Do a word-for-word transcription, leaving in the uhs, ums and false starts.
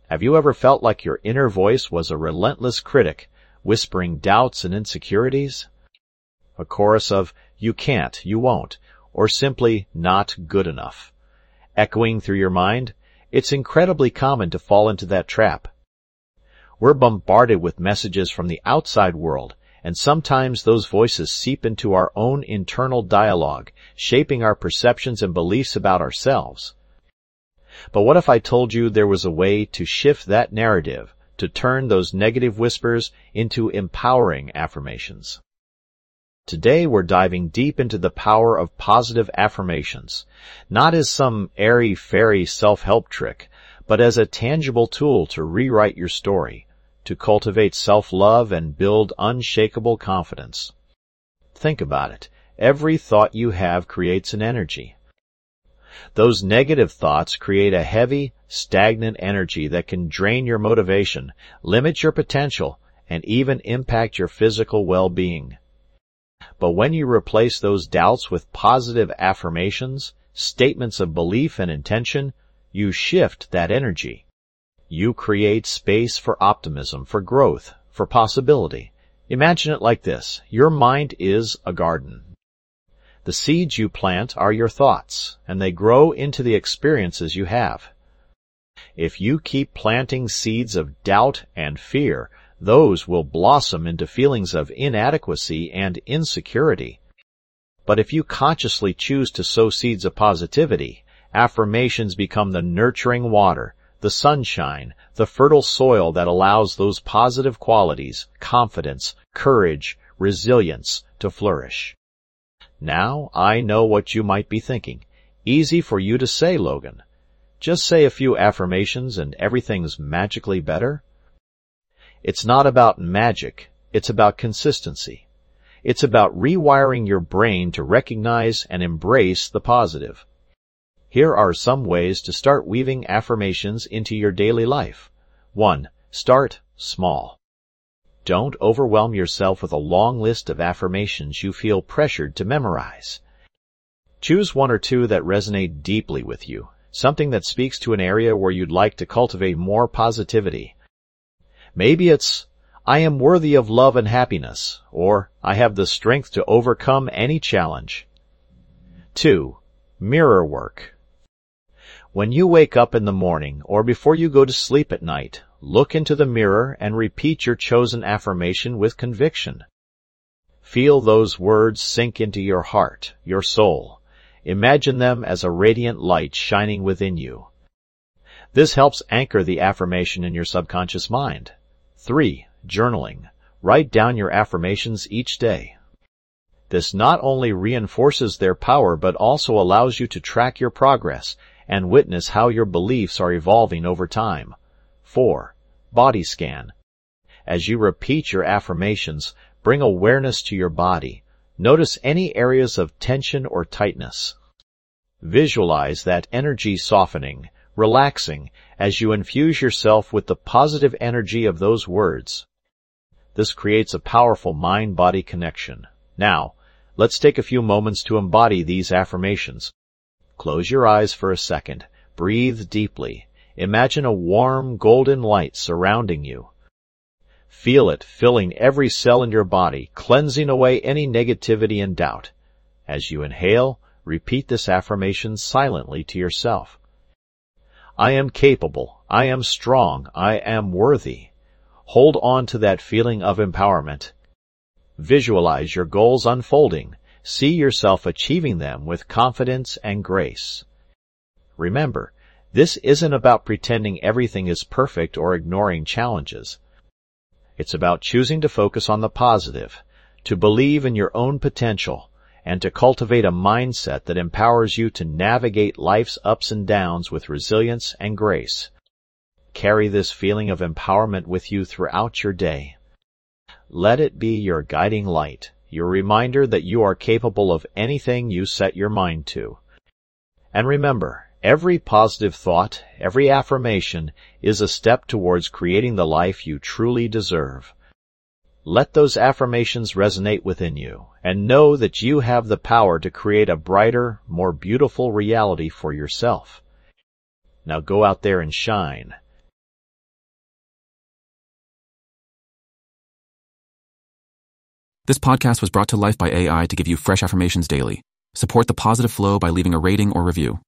Have you ever felt like your inner voice was a relentless critic, whispering doubts and insecurities? A chorus of, "You can't, you won't," or simply, "not good enough," echoing through your mind? It's incredibly common to fall into that trap. We're bombarded with messages from the outside world, and sometimes those voices seep into our own internal dialogue, shaping our perceptions and beliefs about ourselves. But what if I told you there was a way to shift that narrative, to turn those negative whispers into empowering affirmations? Today we're diving deep into the power of positive affirmations, not as some airy-fairy self-help trick, but as a tangible tool to rewrite your story, to cultivate self-love and build unshakable confidence. Think about it. Every thought you have creates an energy. Those negative thoughts create a heavy, stagnant energy that can drain your motivation, limit your potential, and even impact your physical well-being. But when you replace those doubts with positive affirmations, statements of belief and intention, you shift that energy. You create space for optimism, for growth, for possibility. Imagine it like this. Your mind is a garden. The seeds you plant are your thoughts, and they grow into the experiences you have. If you keep planting seeds of doubt and fear, those will blossom into feelings of inadequacy and insecurity. But if you consciously choose to sow seeds of positivity, affirmations become the nurturing water, the sunshine, the fertile soil that allows those positive qualities, confidence, courage, resilience, to flourish. Now, I know what you might be thinking. Easy for you to say, Logan. Just say a few affirmations and everything's magically better? It's not about magic, it's about consistency. It's about rewiring your brain to recognize and embrace the positive. Here are some ways to start weaving affirmations into your daily life. One, start small. Don't overwhelm yourself with a long list of affirmations you feel pressured to memorize. Choose one or two that resonate deeply with you, something that speaks to an area where you'd like to cultivate more positivity. Maybe it's, "I am worthy of love and happiness," or "I have the strength to overcome any challenge." Two, mirror work. When you wake up in the morning or before you go to sleep at night, look into the mirror and repeat your chosen affirmation with conviction. Feel those words sink into your heart, your soul. Imagine them as a radiant light shining within you. This helps anchor the affirmation in your subconscious mind. Three, journaling. Write down your affirmations each day. This not only reinforces their power but also allows you to track your progress and witness how your beliefs are evolving over time. Four, body scan. As you repeat your affirmations, bring awareness to your body. Notice any areas of tension or tightness. Visualize that energy softening, relaxing, as you infuse yourself with the positive energy of those words. This creates a powerful mind-body connection. Now, let's take a few moments to embody these affirmations. Close your eyes for a second. Breathe deeply. Imagine a warm, golden light surrounding you. Feel it filling every cell in your body, cleansing away any negativity and doubt. As you inhale, repeat this affirmation silently to yourself. I am capable. I am strong. I am worthy. Hold on to that feeling of empowerment. Visualize your goals unfolding. See yourself achieving them with confidence and grace. Remember, this isn't about pretending everything is perfect or ignoring challenges. It's about choosing to focus on the positive, to believe in your own potential, and to cultivate a mindset that empowers you to navigate life's ups and downs with resilience and grace. Carry this feeling of empowerment with you throughout your day. Let it be your guiding light, your reminder that you are capable of anything you set your mind to. And remember, every positive thought, every affirmation, is a step towards creating the life you truly deserve. Let those affirmations resonate within you, and know that you have the power to create a brighter, more beautiful reality for yourself. Now go out there and shine. This podcast was brought to life by A I to give you fresh affirmations daily. Support the positive flow by leaving a rating or review.